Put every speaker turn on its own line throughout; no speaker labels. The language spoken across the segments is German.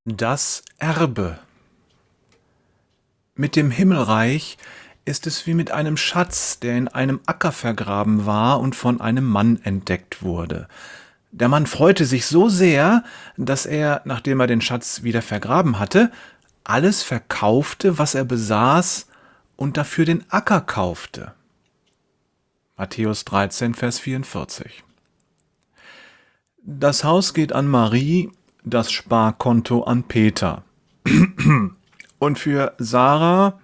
Das Erbe. Mit dem Himmelreich ist es wie mit einem Schatz, der in einem Acker vergraben war und von einem Mann entdeckt wurde. Der Mann freute sich so sehr, dass er, nachdem er den Schatz wieder vergraben hatte, alles verkaufte, was er besaß, und dafür den Acker kaufte. Matthäus 13, Vers 44. Das Haus geht an Marie, das Sparkonto an Peter. Und für Sarah,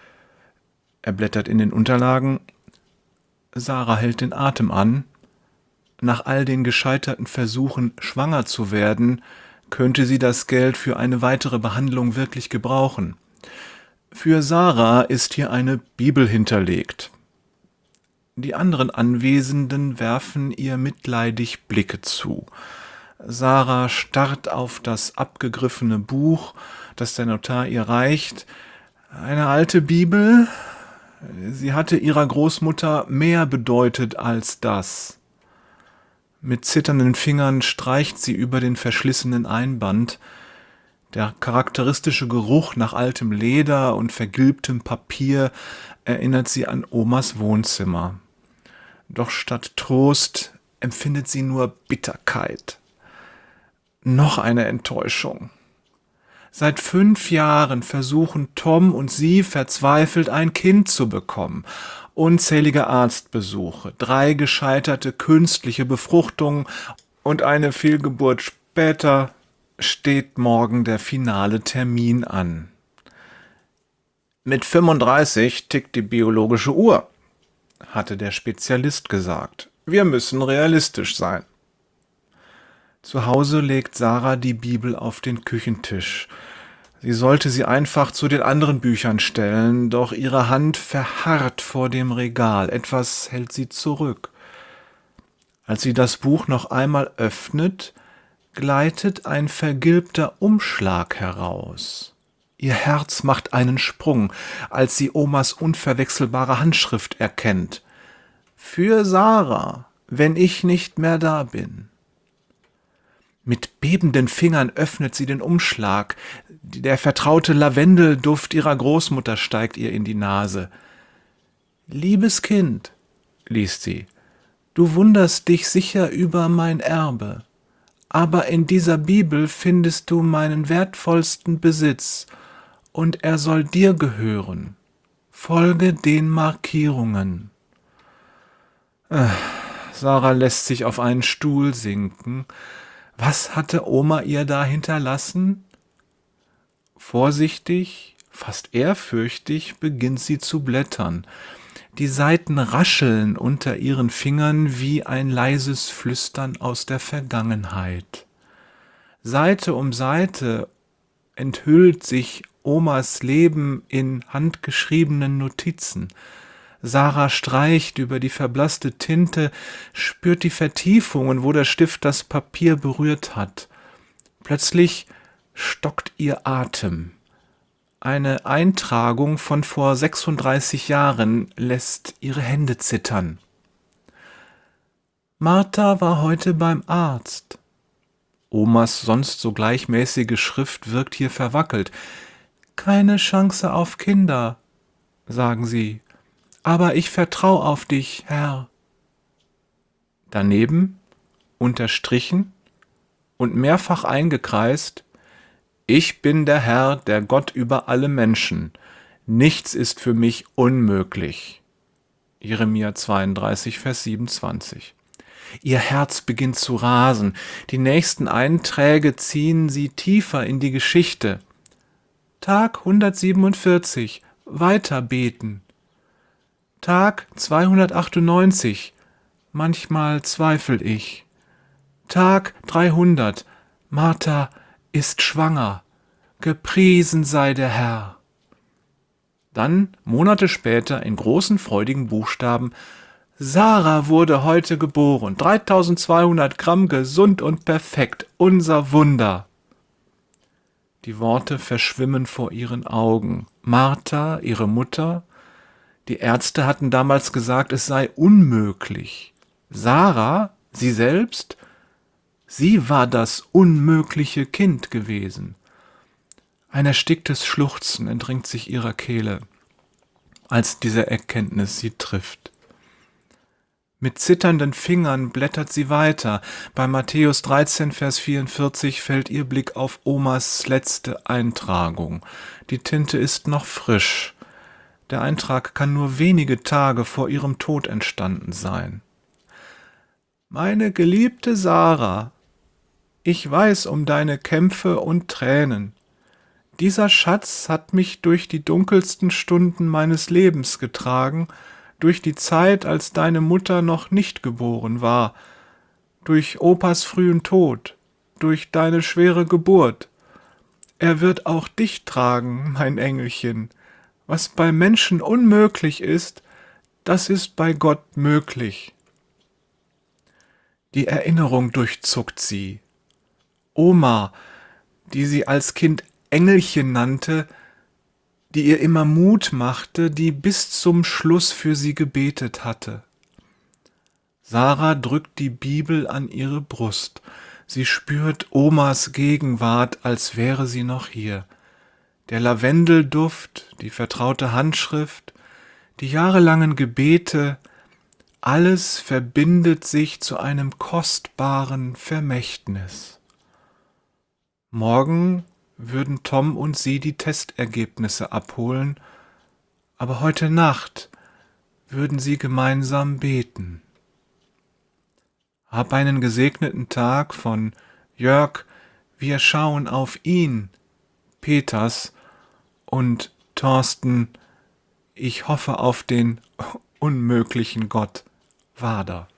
er blättert in den Unterlagen, Sarah hält den Atem an. Nach all den gescheiterten Versuchen, schwanger zu werden, könnte sie das Geld für eine weitere Behandlung wirklich gebrauchen. Für Sarah ist hier eine Bibel hinterlegt. Die anderen Anwesenden werfen ihr mitleidig Blicke zu. Sarah starrt auf das abgegriffene Buch, das der Notar ihr reicht. Eine alte Bibel? Sie hatte ihrer Großmutter mehr bedeutet als das. Mit zitternden Fingern streicht sie über den verschlissenen Einband. Der charakteristische Geruch nach altem Leder und vergilbtem Papier erinnert sie an Omas Wohnzimmer. Doch statt Trost empfindet sie nur Bitterkeit. Noch eine Enttäuschung. Seit 5 Jahren versuchen Tom und sie verzweifelt, ein Kind zu bekommen. Unzählige Arztbesuche, 3 gescheiterte künstliche Befruchtungen und eine Fehlgeburt später steht morgen der finale Termin an. Mit 35 tickt die biologische Uhr, hatte der Spezialist gesagt. Wir müssen realistisch sein. Zu Hause legt Sarah die Bibel auf den Küchentisch. Sie sollte sie einfach zu den anderen Büchern stellen, doch ihre Hand verharrt vor dem Regal. Etwas hält sie zurück. Als sie das Buch noch einmal öffnet, gleitet ein vergilbter Umschlag heraus. Ihr Herz macht einen Sprung, als sie Omas unverwechselbare Handschrift erkennt. Für Sarah, wenn ich nicht mehr da bin. Mit bebenden Fingern öffnet sie den Umschlag. Der vertraute Lavendelduft ihrer Großmutter steigt ihr in die Nase. »Liebes Kind«, liest sie, »du wunderst dich sicher über mein Erbe. Aber in dieser Bibel findest du meinen wertvollsten Besitz, und er soll dir gehören. Folge den Markierungen.« Sarah lässt sich auf einen Stuhl sinken. Was hatte Oma ihr da hinterlassen? Vorsichtig, fast ehrfürchtig beginnt sie zu blättern. Die Seiten rascheln unter ihren Fingern wie ein leises Flüstern aus der Vergangenheit. Seite um Seite enthüllt sich Omas Leben in handgeschriebenen Notizen. Sarah streicht über die verblasste Tinte, spürt die Vertiefungen, wo der Stift das Papier berührt hat. Plötzlich stockt ihr Atem. Eine Eintragung von vor 36 Jahren lässt ihre Hände zittern. Martha war heute beim Arzt. Omas sonst so gleichmäßige Schrift wirkt hier verwackelt. Keine Chance auf Kinder, sagen sie. Aber ich vertrau auf dich, Herr. Daneben, unterstrichen und mehrfach eingekreist, ich bin der Herr, der Gott über alle Menschen. Nichts ist für mich unmöglich. Jeremia 32, Vers 27. Ihr Herz beginnt zu rasen. Die nächsten Einträge ziehen sie tiefer in die Geschichte. Tag 147. Weiter beten. Tag 298. Manchmal zweifel ich. Tag 300. Martha ist schwanger. Gepriesen sei der Herr. Dann, Monate später, in großen, freudigen Buchstaben: Sarah wurde heute geboren. 3200 Gramm, gesund und perfekt. Unser Wunder. Die Worte verschwimmen vor ihren Augen. Martha, ihre Mutter. Die Ärzte hatten damals gesagt, es sei unmöglich. Sarah, sie selbst, sie war das unmögliche Kind gewesen. Ein ersticktes Schluchzen entringt sich ihrer Kehle, als diese Erkenntnis sie trifft. Mit zitternden Fingern blättert sie weiter. Bei Matthäus 13, Vers 44 fällt ihr Blick auf Omas letzte Eintragung. Die Tinte ist noch frisch. Der Eintrag kann nur wenige Tage vor ihrem Tod entstanden sein. Meine geliebte Sarah, ich weiß um deine Kämpfe und Tränen. Dieser Schatz hat mich durch die dunkelsten Stunden meines Lebens getragen, durch die Zeit, als deine Mutter noch nicht geboren war, durch Opas frühen Tod, durch deine schwere Geburt. Er wird auch dich tragen, mein Engelchen. Was bei Menschen unmöglich ist, das ist bei Gott möglich. Die Erinnerung durchzuckt sie. Oma, die sie als Kind Engelchen nannte, die ihr immer Mut machte, die bis zum Schluss für sie gebetet hatte. Sarah drückt die Bibel an ihre Brust. Sie spürt Omas Gegenwart, als wäre sie noch hier. Der Lavendelduft, die vertraute Handschrift, die jahrelangen Gebete, alles verbindet sich zu einem kostbaren Vermächtnis. Morgen würden Tom und sie die Testergebnisse abholen, aber heute Nacht würden sie gemeinsam beten. Hab einen gesegneten Tag von Jörg, wir schauen auf ihn, Peters und Thorsten, ich hoffe auf den unmöglichen Gott, Wader.